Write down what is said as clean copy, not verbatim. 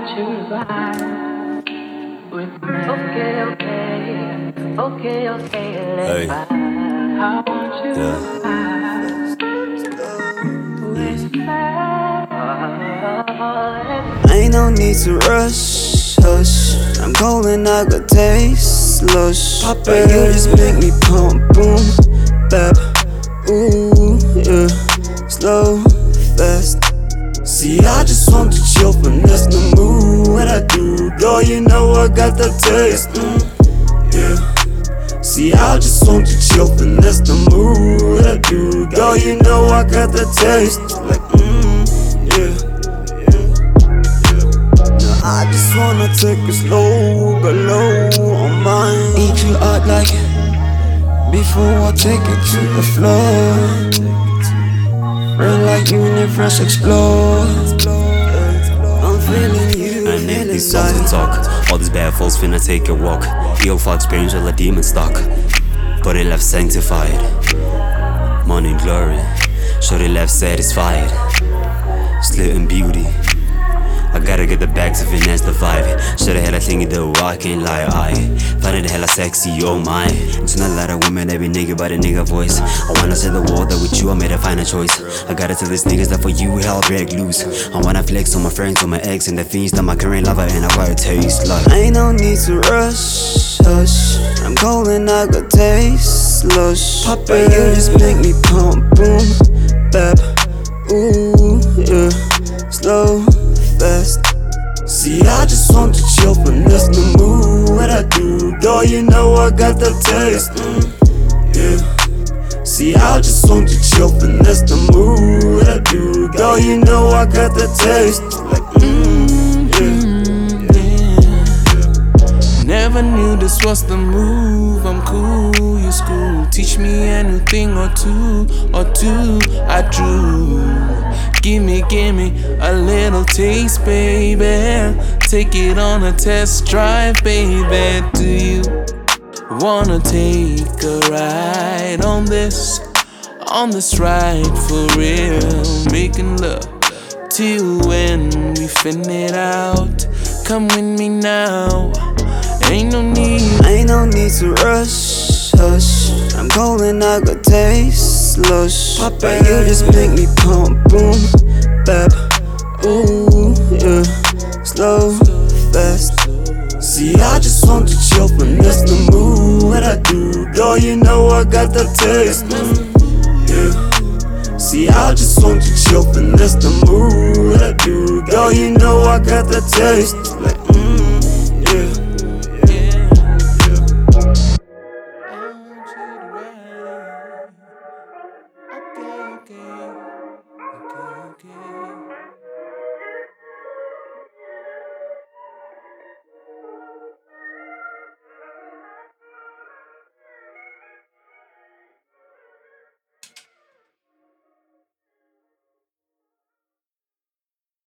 want you to ride with me. Okay, let's ride. I want you to ride with me. Ain't no need to rush, hush. I'm cold and I got taste, lush. But you just make me pump, boom, bap. Ooh, yeah, slow, fast. See, I just want to chill, finesse the mood. What I do, girl, you know I got the taste, yeah. See, I just want to chill, finesse the mood. What I do, girl, you know I got the taste. Like, yeah. I just wanna take it slow, go low on mine. Eat you out like before I take it to the floor. Rain like universe explode. I'm feeling you, I make these songs and talk. All these bad folks finna take a walk. Yo, for experience all a demon stock. But it left sanctified. Money and glory. Sure they left satisfied. Slit in beauty. I gotta get the bag to finesse the vibe. Shoulda hella thingy though, I can't lie. I find it hella sexy, oh my. It's not a lot of women that be nigga by the nigga voice. I wanna say the world that with you I made a final choice. I gotta tell these niggas that for you hell break loose. I wanna flex on my friends, on my ex, and the things that my current lover and I quite taste like. Ain't no need to rush, hush. I'm cold and I got taste, lush. But you just make me pump, boom, bap. Ooh, yeah, slow, fast. See, I just want to chill, finesse the mood. What I do, girl, you know I got the taste, yeah. See, I just want to chill, finesse the mood. What I do, girl, you know I got the taste. Like, Never knew this was the move. I'm cool, you school. Teach me a new thing or two. I drew. Give me a little taste, baby. Take it on a test drive, baby. Do you wanna take a ride on this ride for real? Making love till when we fin it out. Come with me now. Ain't no need to rush, hush. I'm cold and I got taste, lush. But you just make me pump, boom, bap. Ooh, yeah, slow, fast. See, I just want to chill, finesse the mood. What I do, girl, you know I got the taste, yeah. See, I just want to chill, finesse the mood. What I do, girl, you know I got the taste. Like,